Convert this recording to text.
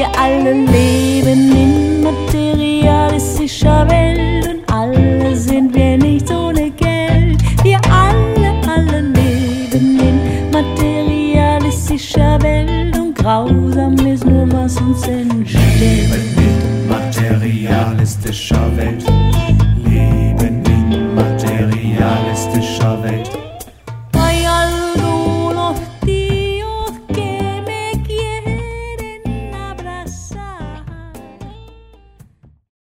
Wir alle leben in materialistischer Welt und alle sind wir nicht ohne Geld. Wir alle leben in materialistischer Welt und grausam ist nur, was uns entstellt. Leben in materialistischer Welt.